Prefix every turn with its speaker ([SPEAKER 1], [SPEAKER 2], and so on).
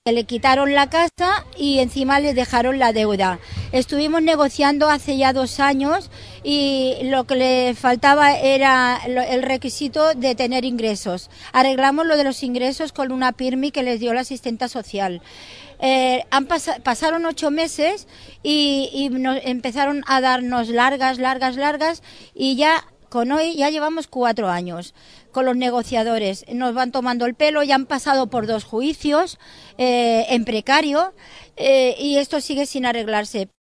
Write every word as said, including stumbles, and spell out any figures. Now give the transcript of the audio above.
[SPEAKER 1] Le quitaron la casa y encima les dejaron la deuda. Estuvimos negociando hace ya dos años y lo que le faltaba era el requisito de tener ingresos. Arreglamos lo de los ingresos con una PIRMI que les dio la asistenta social. Eh, han pas- pasaron ocho meses y, y nos empezaron a darnos largas, largas, largas y ya con hoy ya llevamos cuatro años con los negociadores. Nos van tomando el pelo, ya han pasado por dos juicios eh, en precario eh, y esto sigue sin arreglarse.